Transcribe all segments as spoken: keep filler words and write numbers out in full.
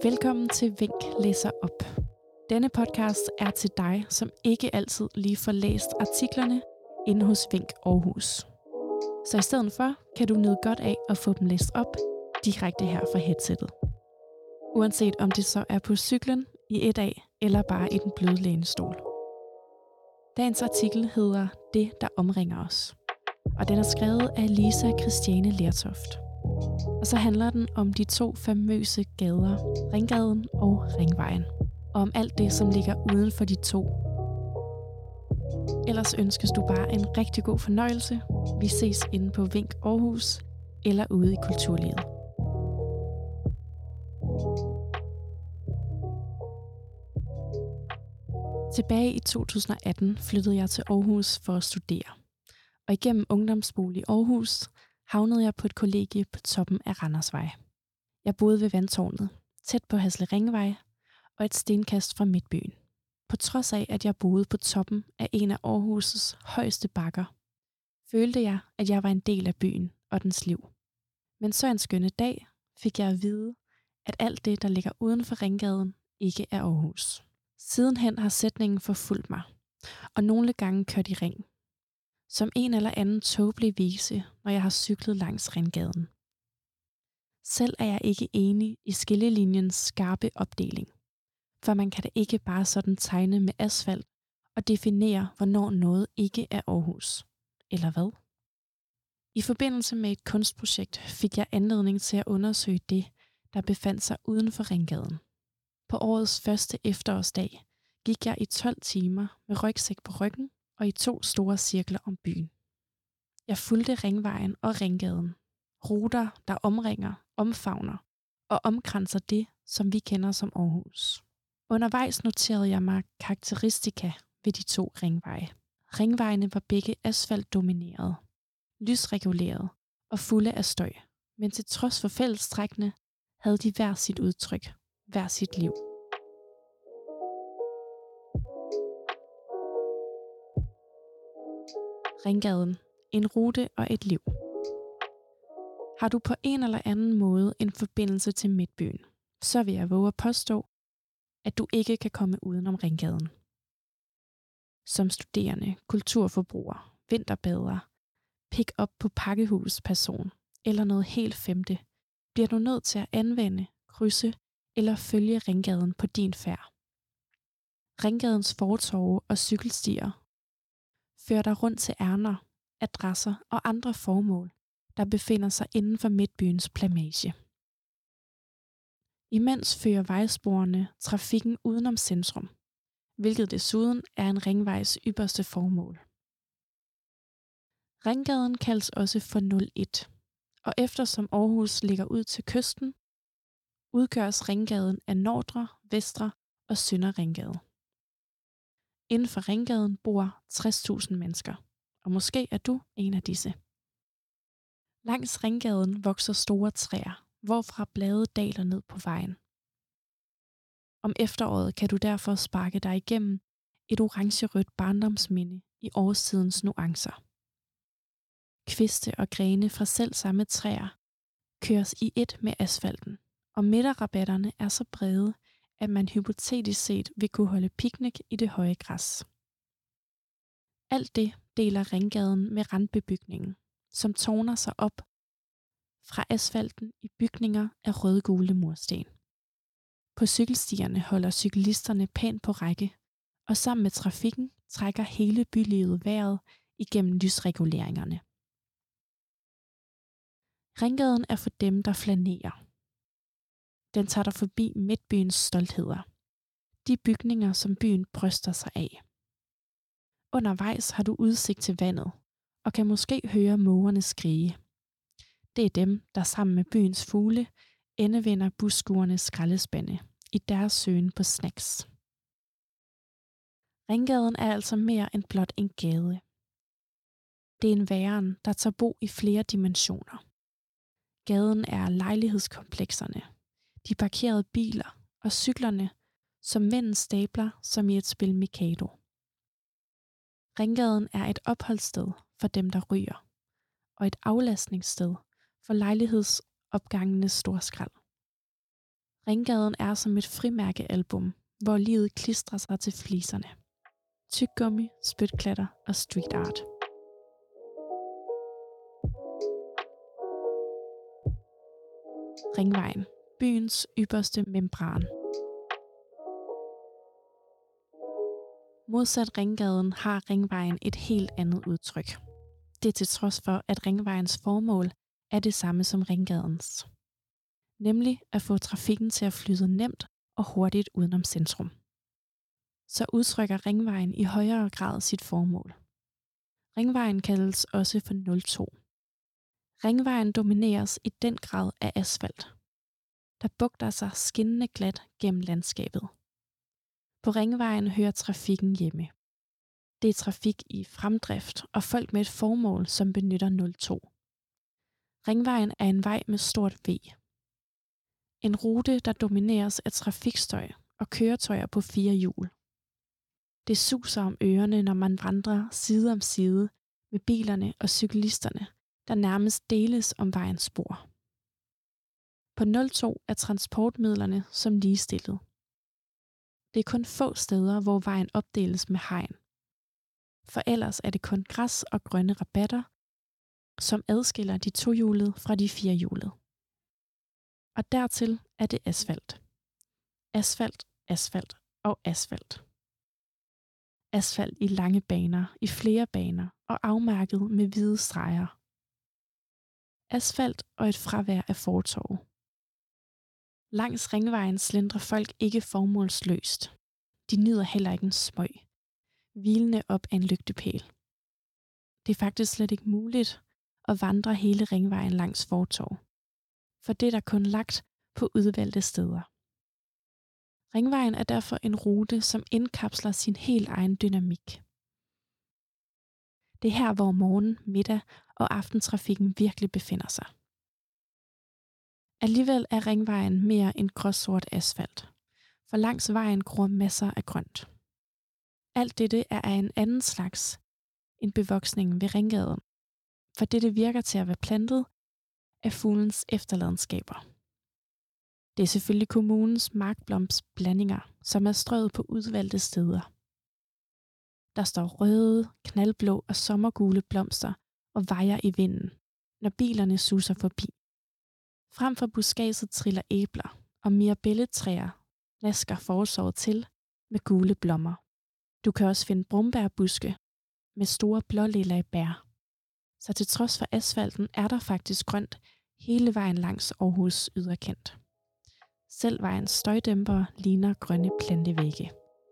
Velkommen til Vink læser op. Denne podcast er til dig, som ikke altid lige får læst artiklerne inde hos Vink Aarhus. Så i stedet for kan du nyde godt af at få dem læst op direkte her fra headsettet. Uanset om det så er på cyklen, i et af eller bare i den bløde lænestol. Dagens artikel hedder Det, der omringer os. Og den er skrevet af Lisa Christiane Lertoft. Og så handler den om de to famøse gader, Ringgaden og Ringvejen. Og om alt det, som ligger uden for de to. Ellers ønskes du bare en rigtig god fornøjelse. Vi ses inde på Vink Aarhus eller ude i kulturlivet. Tilbage i to tusind og atten flyttede jeg til Aarhus for at studere. Og igennem ungdomsbolig i Aarhus havnede jeg på et kollegie på toppen af Randersvej. Jeg boede ved Vandtårnet, tæt på Hasle Ringvej og et stenkast fra Midtbyen. På trods af, at jeg boede på toppen af en af Aarhus' højeste bakker, følte jeg, at jeg var en del af byen og dens liv. Men så en skønne dag fik jeg at vide, at alt det, der ligger uden for Ringgaden, ikke er Aarhus. Sidenhen har sætningen forfulgt mig, og nogle gange kørt i ring. Som en eller anden tåbelig vise, når jeg har cyklet langs Ringgaden. Selv er jeg ikke enig i skillelinjens skarpe opdeling. For man kan da ikke bare sådan tegne med asfalt og definere, hvornår noget ikke er Aarhus. Eller hvad? I forbindelse med et kunstprojekt fik jeg anledning til at undersøge det, der befandt sig uden for Ringgaden. På årets første efterårsdag gik jeg i tolv timer med rygsæk på ryggen og i to store cirkler om byen. Jeg fulgte Ringvejen og Ringgaden. Ruter, der omringer, omfavner og omkranser det, som vi kender som Aarhus. Undervejs noterede jeg mig karakteristika ved de to ringveje. Ringvejene var begge asfaltdomineret, lysreguleret og fulde af støj. Men til trods for fællestrækkene havde de hver sit udtryk, hver sit liv. Ringgaden. En rute og et liv. Har du på en eller anden måde en forbindelse til Midtbyen, så vil jeg våge at påstå, at du ikke kan komme udenom Ringgaden. Som studerende, kulturforbruger, vinterbader, pick-up på pakkehusperson eller noget helt femte, bliver du nødt til at anvende, krydse eller følge Ringgaden på din færd. Ringgadens fortorve og cykelstier fører dig rundt til ærner, adresser og andre formål, der befinder sig inden for Midtbyens plamage. Imens fører vejsporene trafikken udenom centrum, hvilket desuden er en ringvejs ypperste formål. Ringgaden kaldes også for nul et, og eftersom Aarhus ligger ud til kysten, udgøres Ringgaden af Nordre, Vestre og Søndre Ringgade. Inden for Ringgaden bor tres tusind mennesker, og måske er du en af disse. Langs Ringgaden vokser store træer, hvorfra blade daler ned på vejen. Om efteråret kan du derfor sparke dig igennem et orange-rødt barndomsminde i årstidens nuancer. Kviste og grene fra selv samme træer køres i et med asfalten, og midterrabatterne er så brede, at man hypotetisk set vil kunne holde picnic i det høje græs. Alt det deler Ringgaden med randbebygningen, som tårner sig op fra asfalten i bygninger af rødgule mursten. På cykelstierne holder cyklisterne pænt på række, og sammen med trafikken trækker hele bylivet vejret igennem lysreguleringerne. Ringgaden er for dem, der flanerer. Den tager dig forbi Midtbyens stoltheder. De bygninger, som byen bryster sig af. Undervejs har du udsigt til vandet, og kan måske høre mågerne skrige. Det er dem, der sammen med byens fugle endevender busskuernes skraldespande i deres søgen på snacks. Ringgaden er altså mere end blot en gade. Det er en væren, der tager bo i flere dimensioner. Gaden er lejlighedskomplekserne, de parkerede biler og cyklerne, som mænd stabler som i et spil Mikado. Ringgaden er et opholdssted for dem, der ryger, og et aflastningssted for lejlighedsopgangenes storskrald. Ringgaden er som et frimærkealbum, hvor livet klistrer sig til fliserne. Tyggegummi, spytklatter og street art. Ringvejen, byens ypperste membran. Modsat Ringgaden har Ringvejen et helt andet udtryk. Det er til trods for, at Ringvejens formål er det samme som Ringgadens. Nemlig at få trafikken til at flyde nemt og hurtigt udenom centrum. Så udtrykker Ringvejen i højere grad sit formål. Ringvejen kaldes også for nul to. Ringvejen domineres i den grad af asfalt, der bugter sig skinnende glat gennem landskabet. På Ringvejen hører trafikken hjemme. Det er trafik i fremdrift og folk med et formål, som benytter nul to. Ringvejen er en vej med stort V. En rute, der domineres af trafikstøj og køretøjer på fire hjul. Det suser om ørerne, når man vandrer side om side med bilerne og cyklisterne, der nærmest deles om vejens spor. På nul to er transportmidlerne som ligestillet. Det er kun få steder, hvor vejen opdeles med hegn. For ellers er det kun græs og grønne rabatter, som adskiller de tohjulede fra de firehjulede. Og dertil er det asfalt. Asfalt, asfalt og asfalt. Asfalt i lange baner, i flere baner og afmærket med hvide streger. Asfalt og et fravær af fortov. Langs Ringvejen slendrer folk ikke formålsløst. De nyder heller ikke en smøg, hvilende op af en lygtepæl. Det er faktisk slet ikke muligt at vandre hele Ringvejen langs fortov, for det er der kun lagt på udvalgte steder. Ringvejen er derfor en rute, som indkapsler sin helt egen dynamik. Det er her, hvor morgen-, middag- og aftentrafikken virkelig befinder sig. Alligevel er Ringvejen mere end gråsort asfalt, for langs vejen gror masser af grønt. Alt dette er af en anden slags end bevoksningen ved Ringgaden, for dette virker til at være plantet af fuglens efterladenskaber. Det er selvfølgelig kommunens markblomstblandinger, som er strøget på udvalgte steder. Der står røde, knaldblå og sommergule blomster og vejer i vinden, når bilerne suser forbi. Frem for buskadset triller æbler, og mirabelletræer lasker forsorget til med gule blommer. Du kan også finde brumbærbuske med store blålilla bær. Så til trods for asfalten er der faktisk grønt hele vejen langs Aarhus yderkant. Selv vejens støjdæmpere ligner grønne plantevægge.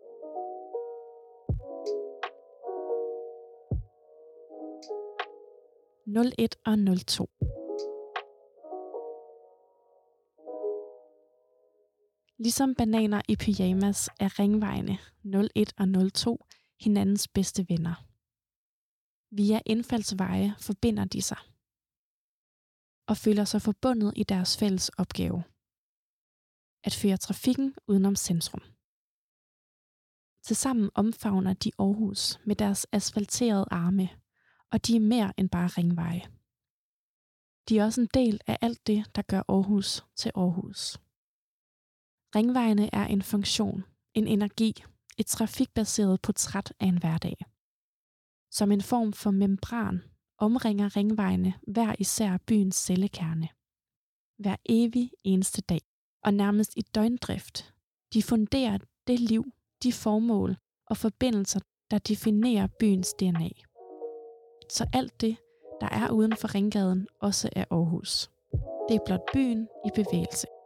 nul et og nul to. Ligesom bananer i pyjamas er ringvejene nul et og nul to hinandens bedste venner. Via indfaldsveje forbinder de sig og føler sig forbundet i deres fælles opgave. At føre trafikken udenom centrum. Tilsammen omfavner de Aarhus med deres asfalterede arme, og de er mere end bare ringveje. De er også en del af alt det, der gør Aarhus til Aarhus. Ringvejene er en funktion, en energi, et trafikbaseret portræt af en hverdag. Som en form for membran omringer ringvejene hver især byens cellekerne. Hver evig eneste dag, og nærmest i døgndrift. De funderer det liv, de formål og forbindelser, der definerer byens D N A. Så alt det, der er uden for Ringgaden, også er Aarhus. Det er blot byen i bevægelse.